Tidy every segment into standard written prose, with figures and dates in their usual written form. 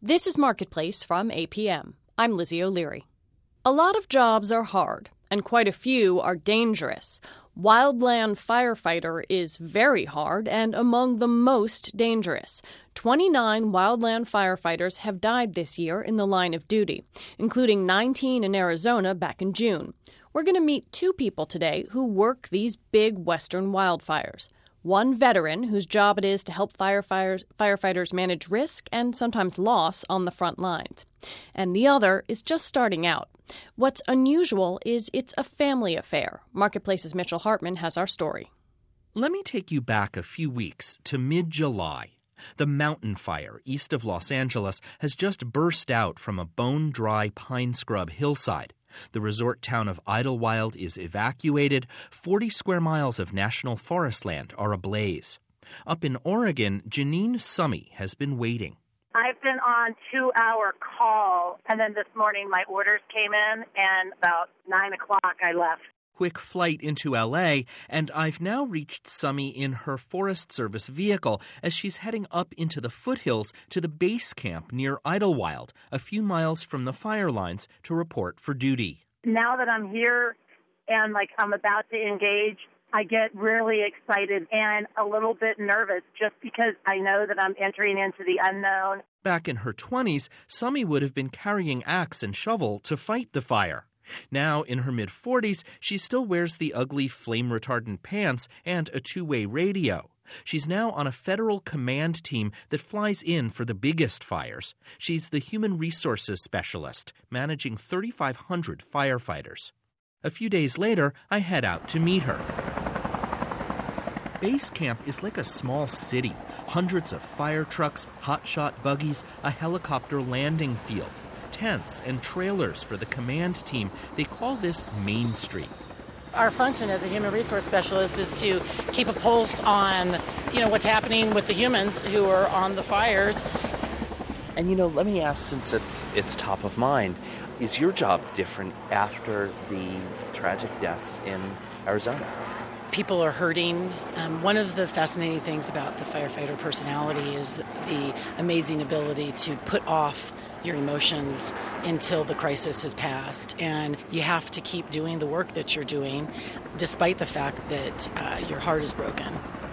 This is Marketplace from APM. I'm Lizzie O'Leary. A lot of jobs are hard, and quite a few are dangerous. Wildland firefighter is very hard and among the most dangerous. 29 wildland firefighters have died this year in the line of duty, including 19 in Arizona back in June. We're going to meet two people today who work these big western wildfires. One veteran whose job it is to help firefighters manage risk and sometimes loss on the front lines. And the other is just starting out. What's unusual is it's a family affair. Marketplace's Mitchell Hartman has our story. Let me take you back a few weeks to mid-July. The mountain fire east of Los Angeles has just burst out from a bone-dry pine scrub hillside. The resort town of Idlewild is evacuated. 40 square miles of national forest land are ablaze. Up in Oregon, Janine Summy has been waiting. I've been on 2-hour call, and then this morning my orders came in, and about 9 o'clock I left. Quick flight into L.A., and I've now reached Summy in her Forest Service vehicle as she's heading up into the foothills to the base camp near Idlewild, a few miles from the fire lines, to report for duty. Now that I'm here and I'm about to engage, I get really excited and a little bit nervous just because I know that I'm entering into the unknown. Back in her 20s, Summy would have been carrying axe and shovel to fight the fire. Now, in her mid-40s, she still wears the ugly flame-retardant pants and a two-way radio. She's now on a federal command team that flies in for the biggest fires. She's the human resources specialist, managing 3,500 firefighters. A few days later, I head out to meet her. Base camp is like a small city. Hundreds of fire trucks, hotshot buggies, a helicopter landing field. Tents and trailers for the command team. They call this Main Street. Our function as a human resource specialist is to keep a pulse on, what's happening with the humans who are on the fires. And, let me ask, since it's top of mind, is your job different after the tragic deaths in Arizona? People are hurting. One of the fascinating things about the firefighter personality is the amazing ability to put off your emotions until the crisis has passed. And you have to keep doing the work that you're doing, despite the fact that your heart is broken.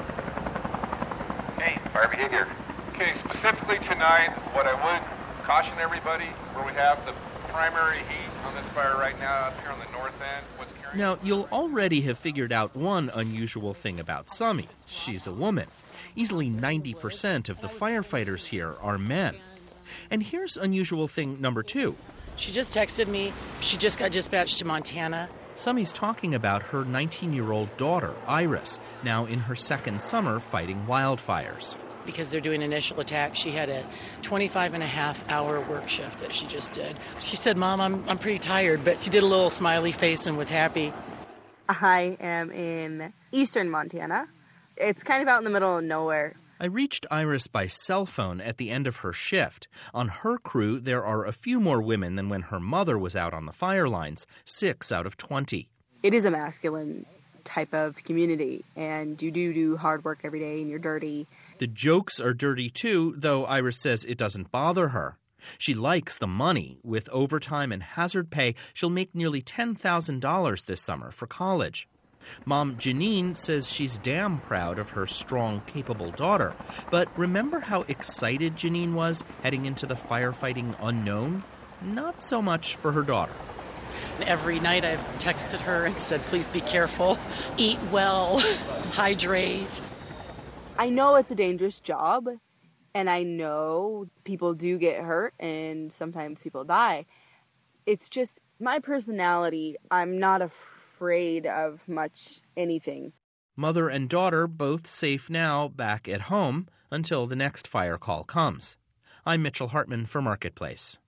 Hey, fire behavior. Okay, specifically tonight, what I would caution everybody, where we have the primary heat on this fire right now up here on the north end. Now, you'll already have figured out one unusual thing about Summy. She's a woman. Easily 90% of the firefighters here are men. And here's unusual thing number 2. She just texted me. She just got dispatched to Montana. Summy's talking about her 19-year-old daughter, Iris, now in her second summer fighting wildfires. Because they're doing initial attack, she had a 25-and-a-half-hour work shift that she just did. She said, "Mom, I'm pretty tired," but she did a little smiley face and was happy. I am in eastern Montana. It's kind of out in the middle of nowhere. I reached Iris by cell phone at the end of her shift. On her crew, there are a few more women than when her mother was out on the fire lines, 6 out of 20. It is a masculine type of community, and you do hard work every day, and you're dirty. The jokes are dirty too, though Iris says it doesn't bother her. She likes the money. With overtime and hazard pay, she'll make nearly $10,000 this summer for college. Mom Janine says she's damn proud of her strong, capable daughter. But remember how excited Janine was heading into the firefighting unknown? Not so much for her daughter. Every night I've texted her and said, please be careful, eat well, hydrate. I know it's a dangerous job, and I know people do get hurt, and sometimes people die. It's just my personality. I'm not afraid of much anything. Mother and daughter both safe now back at home until the next fire call comes. I'm Mitchell Hartman for Marketplace.